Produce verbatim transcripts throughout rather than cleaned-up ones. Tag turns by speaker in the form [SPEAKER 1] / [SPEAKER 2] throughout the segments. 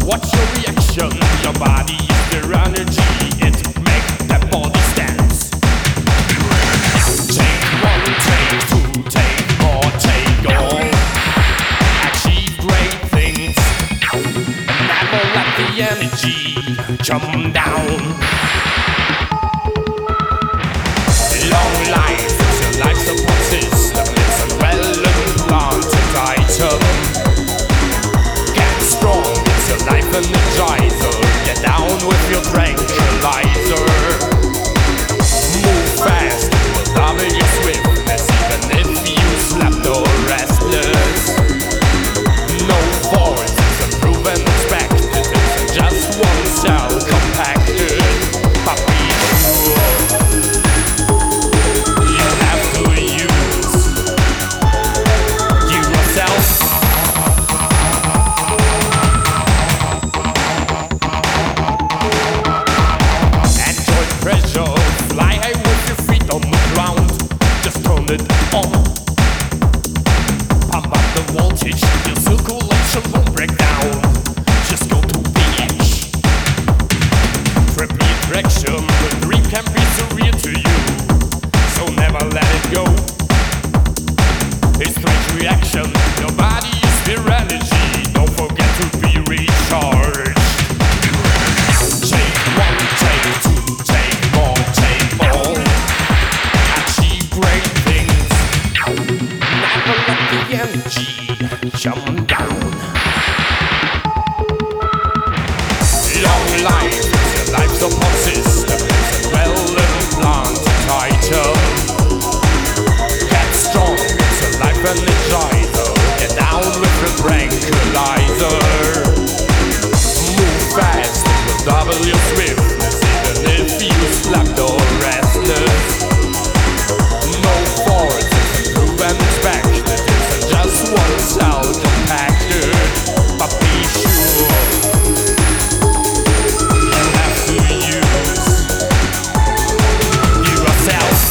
[SPEAKER 1] What's your reaction? Your body is your energy. It makes that body dance. Take one, take two, take more, take all. Achieve great things. Never let the energy come down. Long life is a life support system. It's a well-implanted item. Get strong, it's a life energizer. Get down with your tranquilizer. Move fast, it will double your swiftness. Even if you slept or restless. No force, it's a proven expected. It's just one cell compacted. But be sure you have to use you yourself. Enjoy pressure, fly high with your feet on the ground. Just turn it on. Pump up the voltage, your circulation won't break down. Just go to the edge. Triple attraction, the dream can be surreal to you. So never let it go. It's strange reaction. Your body is pure energy. Don't forget to be recharged. Take one, take two, take more, take all. Achieve great things. Never let the energy come down. Long life is a life support system. It's a well-implanted item. Get strong, it's a life energizer. Get down with the tranquilizer. Move fast, it will double your swiftness. Even if you slept or restless. No force, it's a proven expected. It's just one cell compacted. But be sure you have to use you yourself.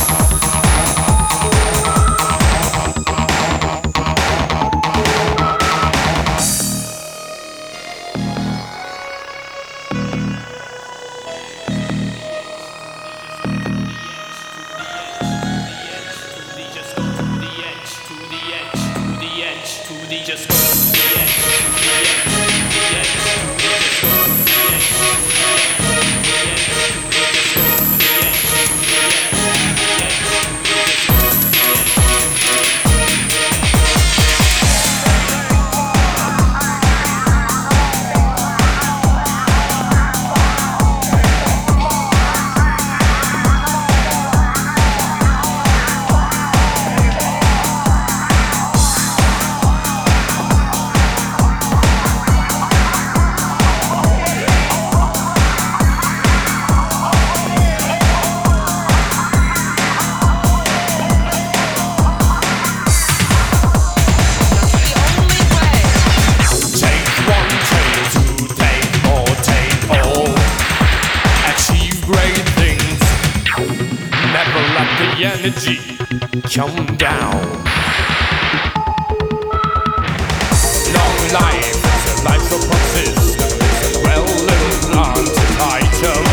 [SPEAKER 1] Just go to the edge, to the edge, to the edge, to the edge, just go to the edge, to the edge, to the edge, just go to the edge, to the edge, to the edge, just go to the edge. The energy come down. Long life is a life support system. It's a well-implanted item.